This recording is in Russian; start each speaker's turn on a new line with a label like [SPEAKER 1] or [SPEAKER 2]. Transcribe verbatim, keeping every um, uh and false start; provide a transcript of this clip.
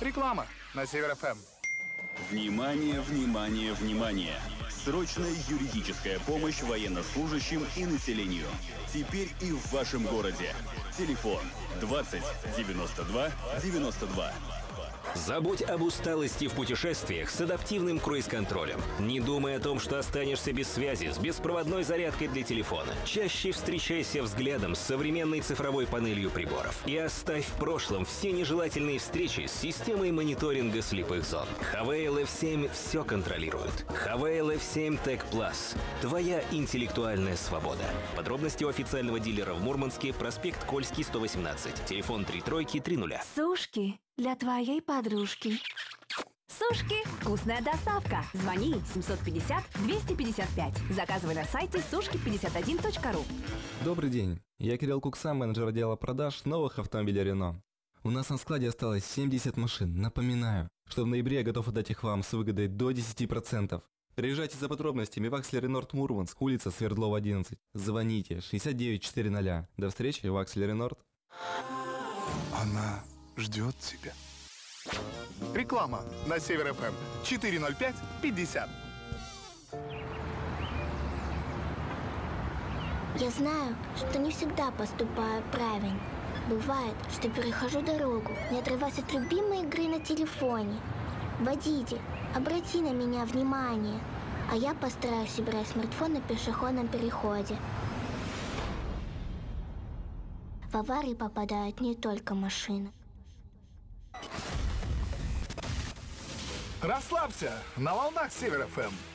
[SPEAKER 1] Реклама на Север эф эм.
[SPEAKER 2] Внимание, внимание, внимание! Срочная юридическая помощь военнослужащим и населению. Теперь и в вашем городе. Телефон двадцать девяносто два девяносто два.
[SPEAKER 3] Забудь об усталости в путешествиях с адаптивным круиз-контролем. Не думай о том, что останешься без связи с беспроводной зарядкой для телефона. Чаще встречайся взглядом с современной цифровой панелью приборов. И оставь в прошлом все нежелательные встречи с системой мониторинга слепых зон. Хавейл эф семь все контролирует. Хавейл эф семь Tech Plus. Твоя интеллектуальная свобода. Подробности у официального дилера в Мурманске, проспект Кольский, сто восемнадцать. Телефон три тройки три нуля.
[SPEAKER 4] Сушки для твоей подружки. Сушки. Вкусная доставка. Звони семьсот пятьдесят двести пятьдесят пять. Заказывай на сайте сушки пятьдесят один точка ру.
[SPEAKER 5] Добрый день. Я Кирилл Куксан, менеджер отдела продаж новых автомобилей Renault. У нас на складе осталось семьдесят машин. Напоминаю, что в ноябре я готов отдать их вам с выгодой до десяти процентов. Приезжайте за подробностями в Акселере Норд Мурманск, улица Свердлова, одиннадцать. Звоните шестьдесят девять четыреста. До встречи в Акселере Норд.
[SPEAKER 1] Она ждет тебя. Реклама на Север эф эм. четыре ноль пять пятьдесят.
[SPEAKER 6] Я знаю, что не всегда поступаю правильно. Бывает, что перехожу дорогу, не отрываясь от любимой игры на телефоне. Водитель, обрати на меня внимание, а я постараюсь убрать смартфон на пешеходном переходе. В аварии попадают не только машины.
[SPEAKER 1] Расслабься на волнах Север эф эм.